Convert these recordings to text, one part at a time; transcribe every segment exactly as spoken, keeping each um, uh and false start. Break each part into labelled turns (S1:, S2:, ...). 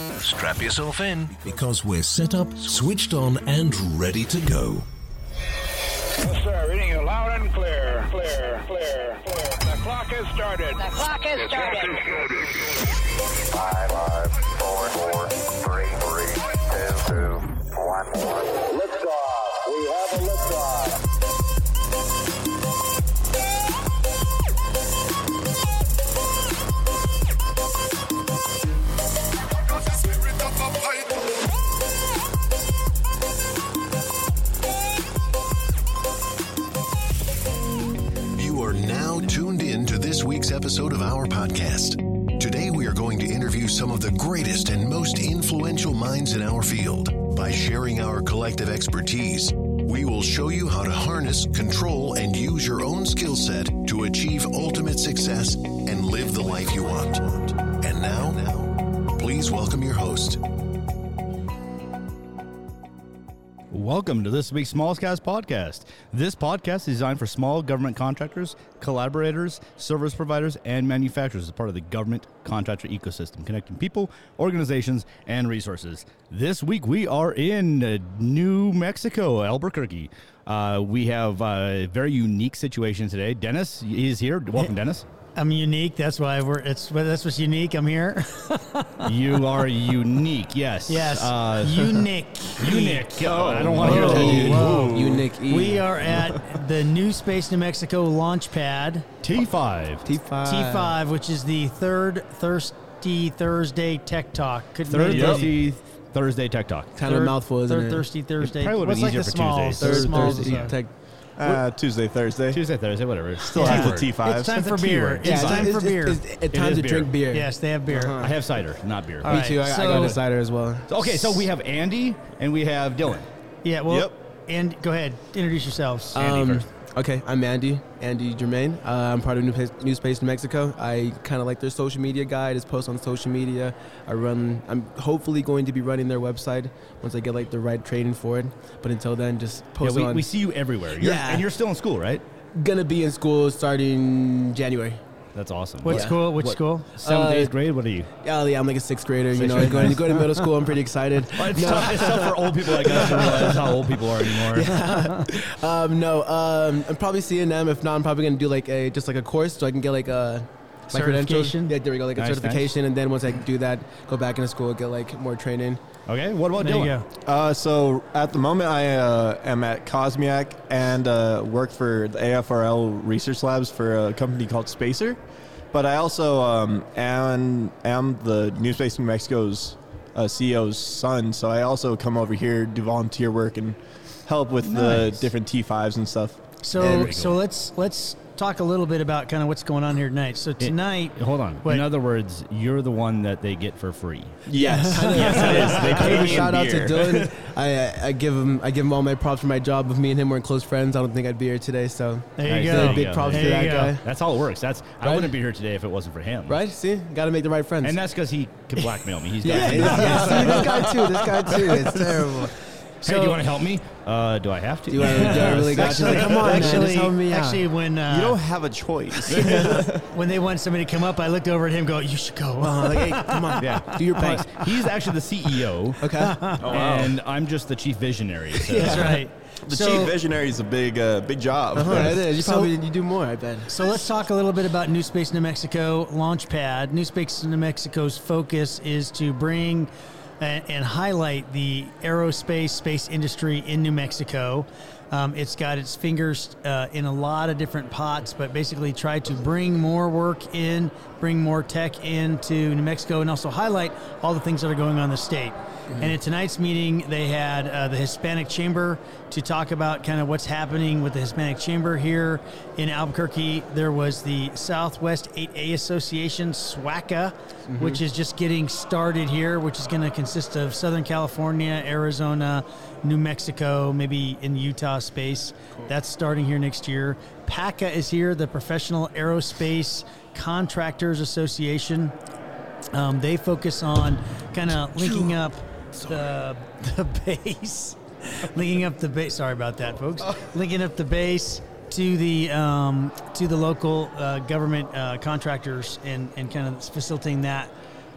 S1: Strap yourself in,
S2: because we're set up, switched on, and ready to go.
S3: Yes, sir. Reading you loud and clear. Clear, clear, clear. The clock has started.
S4: The clock has started.
S5: Five, five, four, four, three, three, two, two, one, one.
S3: Liftoff. We have a liftoff.
S2: You are now tuned in to this week's episode of our podcast. Today we are going to interview some of the greatest and most influential minds in our field. By sharing our collective expertise, we will show you how to harness, control, and use your own skill set to achieve ultimate success and live the life you want. And now, please welcome your host.
S6: Welcome to this week's Smallscast podcast. This podcast is designed for small government contractors, collaborators, service providers, and manufacturers as part of the government contractor ecosystem, connecting people, organizations, and resources. This week we are in uh, New Mexico, Albuquerque. Uh, we have a very unique situation today. Dennis is here. Welcome, Dennis.
S7: I'm unique. That's why we're. It's that's what's unique. I'm here.
S6: You are unique. Yes.
S7: Yes.
S6: Uh,
S7: unique.
S6: Unique. Oh, I don't want to hear that, dude.
S7: Whoa.
S8: Unique.
S7: We are at the New Space New Mexico launch pad.
S6: T five.
S8: T five.
S7: T five, which is the third Thirsty Thursday Tech Talk. Couldn't
S6: Third
S7: make it.
S6: Thursday Thursday Tech Talk.
S8: Kind of a mouthful, isn't
S7: Third
S8: it?
S7: Thirsty Thursday.
S6: probably would've
S7: What's
S6: been
S7: like
S6: easier
S7: the
S6: for
S7: smalls?
S6: Tuesdays.
S7: The
S8: Third
S7: smalls
S8: Thursday.
S7: is, uh,
S8: Tech.
S9: Uh, Tuesday, Thursday.
S6: Tuesday, Thursday, whatever.
S9: Still
S7: Yeah.
S9: has the T five.
S7: It's time for
S6: That's a
S7: beer.
S6: keyword.
S7: It's
S8: Yeah,
S7: time
S8: it's,
S7: for
S8: it's,
S7: beer.
S8: It's, it's time
S6: is
S8: to
S6: beer.
S8: drink beer.
S7: Yes, they have beer.
S6: I have cider, not beer.
S7: All
S8: Me
S7: right,
S8: too. I, I
S7: so-
S8: got a cider as well.
S6: Okay, so we have Andy and we have Dylan.
S7: Yeah. Well.
S9: Yep.
S7: And go ahead. Introduce yourselves.
S6: Andy
S8: Um,
S6: first.
S8: Okay, I'm Andy. Andy Germain. Uh, I'm part of New, Space- New Space New Mexico. I kind of like their social media guide. Just post on social media. I run. I'm hopefully going to be running their website once I get like the right training for it. But until then, just
S6: Yeah,
S8: post
S6: we,
S8: on.
S6: we see you everywhere. You're,
S8: Yeah.
S6: And you're still in school, right?
S8: Gonna be in school starting January.
S6: That's awesome.
S7: What
S8: yeah.
S7: school? Which
S6: What-
S7: school?
S6: Seventh,
S8: Uh,
S6: eighth grade? What are you?
S8: Yeah, yeah, I'm like a sixth grader. You
S6: Sixth
S8: know,
S6: grade.
S8: going to go to middle school. I'm pretty excited.
S6: Well, it's, tough, it's tough for old people like us to realize how old people are anymore.
S8: Um, no, um, I'm probably C and M. If not, I'm probably gonna do like a just like a course so I can get like a my credentials.
S7: Certification?
S8: Yeah, there we go, like
S6: Nice,
S8: a certification, and then once I do that, go back into school, get like more training.
S6: Okay, what about
S7: There you
S6: Dylan?
S7: go.
S9: Uh, so at the moment, I uh, am at Cosmiac and uh, work for the A F R L Research Labs for a company called Spacer. But I also um, am, am the New Space New Mexico's uh, C E O's son, so I also come over here, do volunteer work, and help with
S6: Nice.
S9: the different T fives and stuff.
S7: So
S6: Very
S7: so
S6: cool.
S7: let's let's talk a little bit about kind of what's going on here tonight. So tonight,
S6: Hold on.
S7: Wait.
S6: In other words, you're the one that they get for free.
S9: Yes.
S6: Yes, it is. They
S8: I
S6: pay
S8: give a
S6: me in
S8: shout out to
S6: beer.
S8: Dylan. I, I I give him I give him all my props for my job. If me and him weren't close friends, I don't think I'd be here today. So
S7: there
S6: Nice.
S7: you
S6: There
S7: go.
S6: you
S8: big
S6: go.
S8: props
S7: There
S8: to
S7: you
S8: that
S7: go.
S8: guy.
S6: That's how it works. That's I
S8: Right?
S6: wouldn't be here today if it wasn't for him.
S8: Right? See, got to make the right friends.
S6: And that's because he could blackmail me. He's got
S8: yeah,
S6: things on me.
S8: yeah, see, this guy too. This guy too. It's terrible.
S6: Hey, do you want to help me? Uh, do I have to?
S8: Do I, do I really got you?
S7: Actually,
S8: Like, come on, man,
S7: actually,
S8: just help me out.
S7: actually, when uh,
S9: You don't have a choice.
S7: when they want somebody to come up, I looked over at him, and go, "You should go."
S8: Uh, like, hey, come on,
S6: Yeah.
S8: do your part.
S6: Thanks. He's actually the C E O,
S8: Okay.
S6: and I'm just the chief visionary. So.
S7: That's right.
S9: The
S7: so,
S9: chief visionary is a big, uh, big job.
S8: Uh-huh, it is. You
S7: So-
S8: probably you do more. I bet.
S7: So let's talk a little bit about New Space New Mexico Launchpad. New Space New Mexico's focus is to bring and, and highlight the aerospace space industry in New Mexico. Um, it's got its fingers uh, in a lot of different pots, but basically try to bring more work in, bring more tech into New Mexico, and also highlight all the things that are going on in the state. And at tonight's meeting, they had uh, the Hispanic Chamber to talk about kind of what's happening with the Hispanic Chamber here in Albuquerque. There was the Southwest eight A Association, SWACA, which is just getting started here, which is going to consist of Southern California, Arizona, New Mexico, maybe in Utah space. That's starting here next year. PACA is here, the Professional Aerospace Contractors Association. Um, they focus on kind of linking up the, the base, linking up the base. Sorry about that, folks. Linking up the base to the um, to the local uh, government uh, contractors and, and kind of facilitating that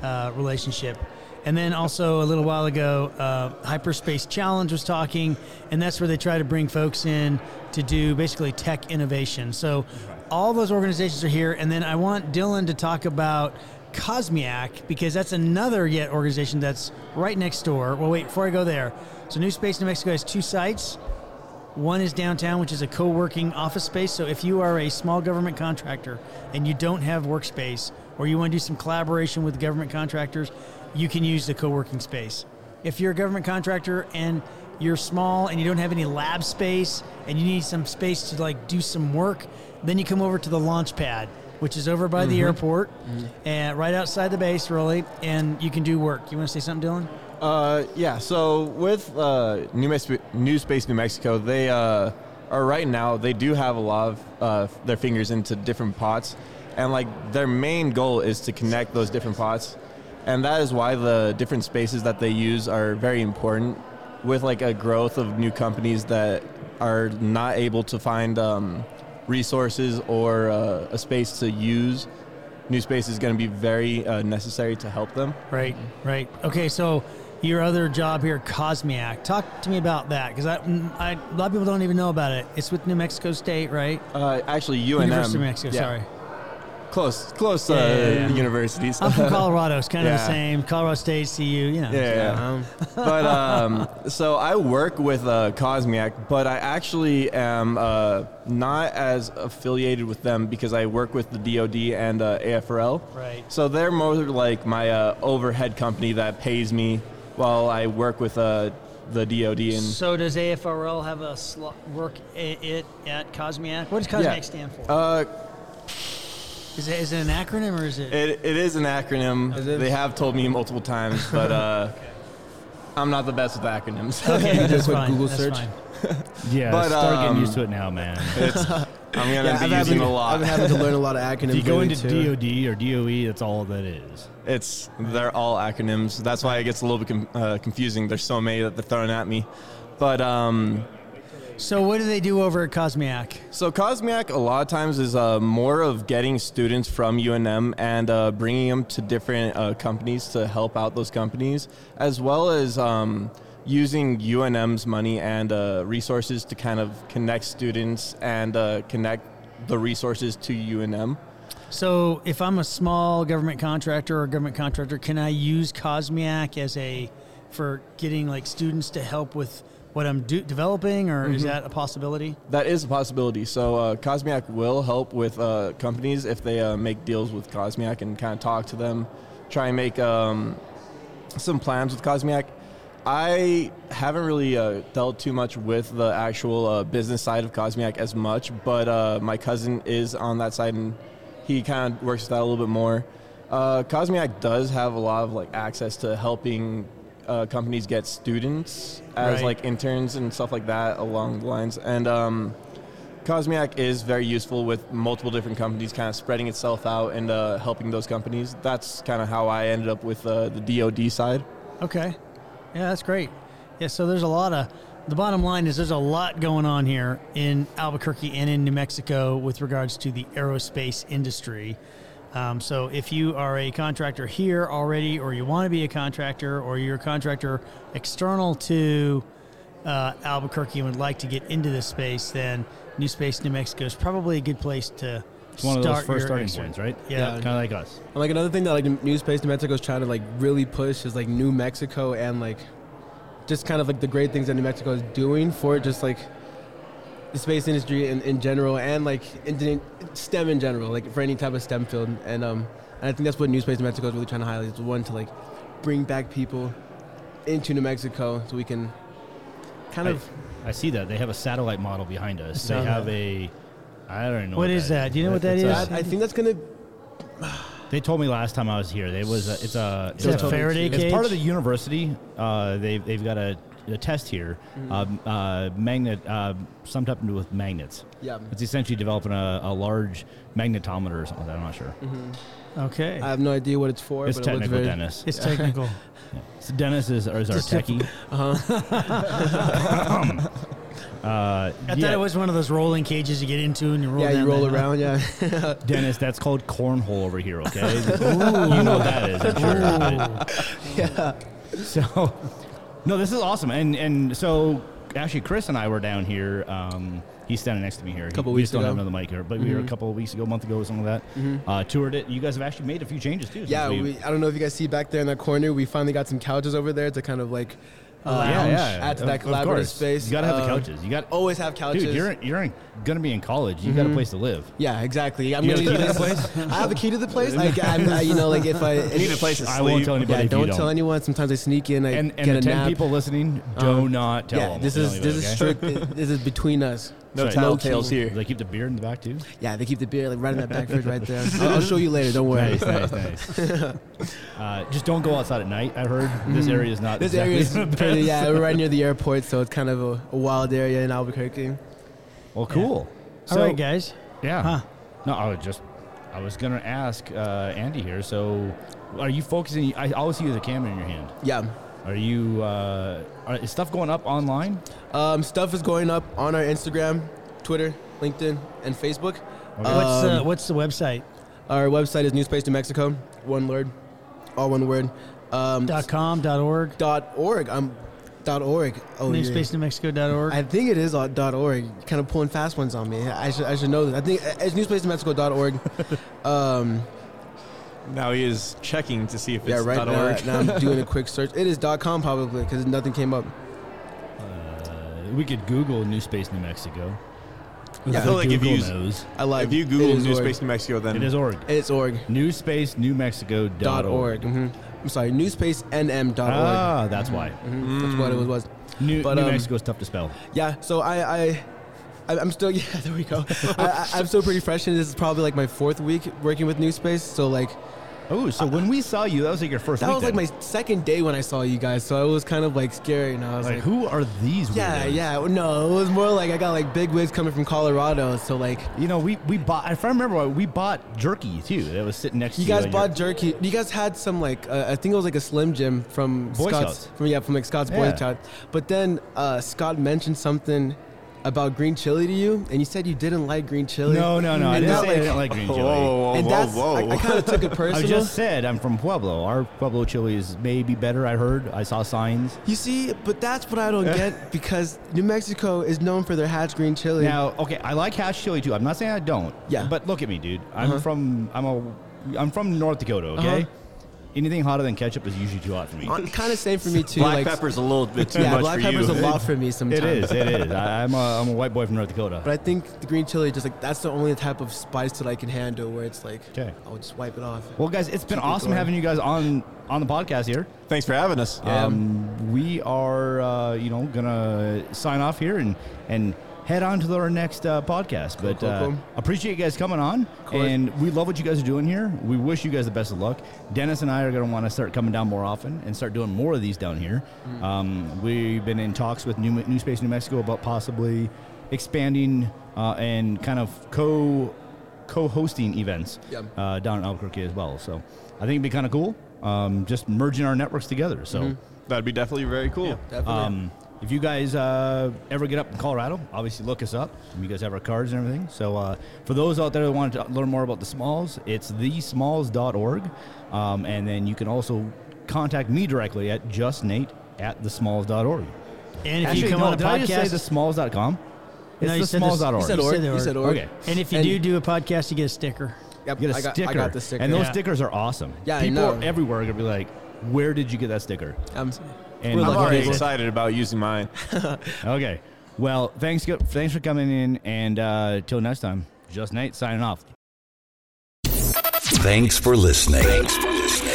S7: uh, relationship. And then also a little while ago, uh, Hyperspace Challenge was talking, and that's where they try to bring folks in to do basically tech innovation. So all those organizations are here. And then I want Dylan to talk about Cosmiac, because that's another yet organization that's right next door. Well, wait, before I go there. So New Space New Mexico has two sites. One is downtown, which is a co-working office space. So if you are a small government contractor and you don't have workspace, or you want to do some collaboration with government contractors, you can use the co-working space. If you're a government contractor and you're small and you don't have any lab space and you need some space to like do some work, then you come over to the launch pad, which is over by mm-hmm. the airport mm-hmm. and right outside the base, really, and you can do work. You want to say something, Dylan?
S9: Uh, yeah. So with uh, New, Mes- New Space New Mexico, they uh, are right now. They do have a lot of uh, their fingers into different pots, and like their main goal is to connect those different pots. And that is why the different spaces that they use are very important, with like a growth of new companies that are not able to find um, resources or uh, a space to use. New space is going to be very uh, necessary to help them.
S7: Right, right. Okay, so your other job here, Cosmiac. Talk to me about that, because I, I, a lot of people don't even know about it. It's with New Mexico State, right?
S9: Uh, actually, U N M.
S7: University of New Mexico,
S9: yeah.
S7: sorry.
S9: Close, close uh,
S7: Yeah, yeah, yeah.
S9: universities.
S7: I'm from Colorado. It's kind of the
S9: Yeah.
S7: same. Colorado State, C U, you know.
S9: Yeah, yeah.
S8: Um,
S9: But um, so I work with uh, Cosmiac, but I actually am uh, not as affiliated with them because I work with the D O D and uh, A F R L.
S7: Right.
S9: So they're more like my uh, overhead company that pays me while I work with uh, the D O D. And
S7: So does A F R L have a slot work i- it at Cosmiac? What does Cosmiac
S9: Yeah.
S7: stand for?
S9: uh,
S7: is, it, is it an acronym or is it?
S9: it, it is an acronym.
S8: Is it?
S9: They have told me multiple times, but uh, I'm not the best with acronyms.
S7: Okay,
S8: do a
S7: that's
S8: quick
S7: fine.
S8: Google
S7: that's
S8: search.
S7: fine.
S6: Yeah,
S9: But,
S6: start
S9: um,
S6: getting used to it now, man.
S9: It's, I'm going to
S8: yeah,
S9: be
S8: I've
S9: using
S8: having,
S9: a lot.
S8: I'm having to learn a lot of acronyms.
S6: If you go
S8: lately,
S6: into
S8: too.
S6: D O D or D O E, that's all that is.
S9: It's they're all acronyms. That's why it gets a little bit com- uh, confusing. There's so many that they're throwing at me. But um,
S7: So what do they do over at Cosmiac?
S9: so Cosmiac a lot of times is uh, more of getting students from U N M and uh, bringing them to different uh, companies to help out those companies, as well as um, using U N M's money and uh, resources to kind of connect students and uh, connect the resources to U N M.
S7: So if I'm a small government contractor or government contractor, can I use Cosmiac as a for getting like students to help with what I'm do, developing, or is that a possibility?
S9: That is a possibility. So uh, Cosmiac will help with uh, companies if they uh, make deals with Cosmiac and kind of talk to them, try and make um, some plans with Cosmiac. I haven't really uh, dealt too much with the actual uh, business side of Cosmiac as much, but uh, my cousin is on that side and he kind of works with that a little bit more. Uh, Cosmiac does have a lot of like access to helping uh, companies get students as
S7: Right.
S9: like interns and stuff like that along the lines. And um, Cosmiac is very useful with multiple different companies, kind of spreading itself out and uh, helping those companies. That's kind of how I ended up with uh, the D O D side.
S7: Okay. Yeah, that's great. Yeah, so there's a lot of, the bottom line is there's a lot going on here in Albuquerque and in New Mexico with regards to the aerospace industry. Um, so if you are a contractor here already, or you want to be a contractor, or you're a contractor external to uh, Albuquerque and would like to get into this space, then New Space New Mexico is probably a good place to
S6: It's one of those
S7: start
S6: first
S7: your
S6: starting
S7: extra-
S6: points, right?
S7: Yeah.
S6: Kind of like us.
S8: And like another thing that like New Space New Mexico is trying to like really push is like New Mexico and like just kind of like the great things that New Mexico is doing for just like the space industry in, in general, and like in STEM in general, like for any type of STEM field. And um and I think that's what New Space New Mexico is really trying to highlight, is one to like bring back people into New Mexico so we can kind of
S6: I, I see that. They have a satellite model behind us. They
S8: saw
S6: have
S8: that.
S6: a, I don't know.
S7: What is that? Do you know what that
S6: It's
S7: is?
S6: a-
S8: I, I think that's gonna
S6: They told me last time I was here. They was a, it's a
S7: Is that
S6: it's a-
S7: Faraday
S6: It's
S7: cage?
S6: part of the university. Uh, they've they've got a, a test here. Um, uh, magnet, uh, something to do with magnets.
S8: yeah.
S6: It's essentially developing a, a large magnetometer or something. I'm not sure.
S7: Okay.
S8: I have no idea what it's for,
S6: It's
S8: but it looks
S6: technical,
S8: very
S6: Dennis.
S7: it's technical.
S6: So Dennis is, is our
S7: Just a-
S6: techie. Uh,
S7: I
S6: yeah,
S7: thought it was one of those rolling cages you get into and you roll
S8: Yeah,
S7: down
S8: you roll
S7: that hill.
S8: around. Yeah.
S6: Dennis, that's called cornhole over here, okay? You know what that is, I'm sure.
S8: Yeah.
S6: So, no, this is awesome. And and so, actually, Chris and I were down here. Um, he's standing next to me here.
S8: Couple
S6: we
S8: weeks
S6: just don't have
S8: ago.
S6: another mic here, but we were a couple of weeks ago, a month ago, or something like that.
S8: Mm-hmm.
S6: Uh, toured it. You guys have actually made a few changes, too. since
S8: Yeah,
S6: we-
S8: we, I don't know if you guys see back there in that corner, we finally got some couches over there to kind of like uh,
S6: yeah, yeah.
S8: add to
S6: Of-
S8: that
S6: of
S8: collaborative
S6: course.
S8: space.
S6: You got to have the
S8: Um,
S6: couches. You got
S8: Always have couches.
S6: Dude, you're you're in, gonna be in college. You got a place to live.
S8: Yeah, exactly. I'm
S6: You
S8: gonna
S6: have a
S8: need
S6: key to the
S8: this-
S6: place?
S8: I have the key to the place. Like, I'm, I, you know, like if I
S9: You need a place to
S6: I
S9: sleep.
S6: won't tell anybody
S8: yeah,
S6: if
S8: don't
S6: you don't.
S8: tell anyone. Sometimes I sneak in. I
S6: And,
S8: get
S6: and
S8: a
S6: the ten
S8: nap.
S6: people listening, do
S8: Um,
S6: not tell
S8: yeah,
S6: them.
S8: this
S6: Don't
S8: is
S6: tell
S8: this is
S6: anybody, okay?
S8: strict. This is between us.
S9: No
S6: Sorry.
S9: tattletales
S8: Low-key.
S9: here.
S6: Do they keep the beer in the back too?
S8: Yeah, they keep the beer like right in that back fridge right there. I'll, I'll show you later. Don't worry.
S6: Nice, nice, nice. uh, just don't go outside at night. I heard this area is not.
S8: This
S6: exactly
S8: area is
S6: the
S8: pretty.
S6: best.
S8: Yeah, we're right near the airport, so it's kind of a, a wild area in Albuquerque.
S6: Well, cool.
S7: All right, guys.
S6: Yeah.
S7: Huh.
S6: No, I was just. I was gonna ask uh, Andy here. So, are you focusing? I always see you with a camera in your hand.
S8: Yeah.
S6: Are you? Uh, are, is stuff going up online?
S8: Um, stuff is going up on our Instagram, Twitter, LinkedIn, and Facebook.
S7: What's uh,
S8: Um,
S7: what's the website?
S8: Our website is New Space New Mexico. One word, all one word. Um,
S7: Dot com, dot org,
S8: dot org. Um, dot org. Oh,
S7: new
S8: yeah.
S7: space new mexico dot org.
S8: I think it is uh, dot org. You're kind of pulling fast ones on me. I should I should know this. I think it's new space new mexico dot org. um,
S9: Now he is checking to see if
S8: yeah,
S9: it's
S8: right now,
S9: .org.
S8: now I'm doing a quick search. It is .com probably because nothing came up.
S6: Uh, we could Google New Space New Mexico.
S8: Yeah.
S9: I feel like if
S6: Google
S9: you
S6: knows.
S8: I like.
S9: if you
S8: it
S9: Google
S8: is
S9: New
S8: org.
S9: Space New Mexico, then
S6: It is org.
S8: It's org.
S6: New Space New Mexico
S8: Dot org. Mm-hmm. I'm sorry, newspacenm dot org.
S6: Ah, that's why.
S8: Mhm. That's what it was. was.
S6: New,
S8: But,
S6: New
S8: um,
S6: Mexico is tough to spell.
S8: Yeah, so I, I, I I'm still yeah. There we go. I, I, I'm still pretty fresh, and this is probably like my fourth week working with New Space. So like
S6: Oh, so when we saw you, that was like your first
S8: that
S6: week
S8: was like
S6: then.
S8: my second day when I saw you guys. So it was kind of like scary. And I was
S6: Like,
S8: like,
S6: who are these
S8: yeah,
S6: weirdos?
S8: yeah. No, it was more like I got like big wigs coming from Colorado. So like
S6: You know, we, we bought, if I remember, we bought jerky too. That was sitting next
S8: you
S6: to you.
S8: guys
S6: on
S8: bought
S6: your-
S8: jerky. You guys had some like uh, I think it was like a Slim Jim from
S6: Boy
S8: Scott's
S6: Scouts.
S8: from yeah from like Scott's Boy
S6: Yeah.
S8: Scout. But then uh, Scott mentioned something about green chili to you, and you said you didn't like green chili.
S6: No, no, no. I
S8: And
S6: didn't
S8: that,
S6: say I
S8: like-
S6: didn't like green
S9: Whoa,
S6: chili.
S9: whoa, whoa,
S8: and
S9: whoa,
S8: that's
S9: whoa.
S8: I, I kind of took it
S6: I
S8: personal.
S6: just said I'm from Pueblo. Our Pueblo chili is maybe better, I heard. I saw signs.
S8: You see, but that's what I don't get because New Mexico is known for their Hatch green chili.
S6: Now, okay, I like hatch chili too. I'm not saying I don't.
S8: Yeah.
S6: But look at me, dude. I'm
S8: Uh-huh.
S6: from I'm a I'm from North Dakota, okay?
S8: Uh-huh.
S6: Anything hotter than ketchup is usually too hot for me.
S8: kind of same for me too.
S9: black
S8: like,
S9: pepper's a little bit too
S8: yeah,
S9: much
S8: black
S9: for
S8: pepper's
S9: you.
S8: a lot for me sometimes.
S6: It is, it is. I, I'm a I'm a white boy from North Dakota.
S8: But I think the green chili, just like that's the only type of spice that I can handle where it's like,
S6: 'Kay.
S8: I'll just wipe it off.
S6: Well, guys, it's been
S8: Keep it
S6: awesome
S8: going.
S6: having you guys on on the podcast here.
S9: Thanks for having us.
S6: Um, we are, uh, you know, gonna sign off here and and head on to our next uh, podcast. But
S8: cool,
S6: uh,
S8: cool.
S6: appreciate you guys coming on,
S8: course.
S6: and we love what you guys are doing here. We wish you guys the best of luck. Dennis and I are gonna want to start coming down more often and start doing more of these down here.
S8: Mm.
S6: Um, we've been in talks with New, New Space New Mexico about possibly expanding uh, and kind of co co-hosting events
S8: Yeah.
S6: uh, down in Albuquerque as well. So I think it'd be kind of cool, um, just merging our networks together. So.
S8: Mm-hmm.
S9: That'd be definitely very cool.
S8: Definitely.
S6: Um, if you guys uh, ever get up in Colorado, obviously look us up. You guys have our cards and everything. So uh, for those out there that want to learn more about the Smalls, it's the smalls dot org. Um, and then you can also contact me directly at justnate at the smalls dot org.
S7: And if
S6: Actually,
S7: you come
S6: no,
S7: on a
S6: did I just say
S7: podcast,
S6: the smalls dot com? It's
S7: No, you
S6: the
S7: said
S6: smalls
S7: this-
S6: dot org.
S8: you said
S7: You
S8: org.
S7: said the
S8: You
S7: org.
S8: said org.
S6: Okay.
S7: and if you
S8: And-
S7: do do a podcast, you get a sticker.
S8: Yep,
S6: You get a
S8: I got,
S6: sticker.
S8: I got the sticker.
S6: And those
S7: Yeah.
S6: stickers are awesome.
S8: Yeah, I
S6: People
S8: know.
S6: everywhere are going to be like, where did you get that sticker?
S8: Um,
S6: And
S8: We're
S9: I'm
S8: lucky
S9: already
S8: people.
S9: excited about using mine.
S6: Okay. Well, thanks thanks for coming in, and uh, till next time, Just Nate signing off.
S2: Thanks for listening. Thanks for listening.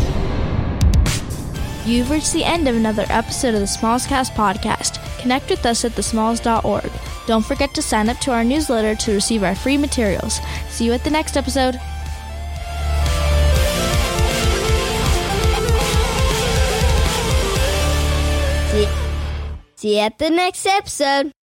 S1: You've reached the end of another episode of the Smallscast podcast. Connect with us at the smalls dot org. Don't forget to sign up to our newsletter to receive our free materials. See you at the next episode. See, see you at the next episode.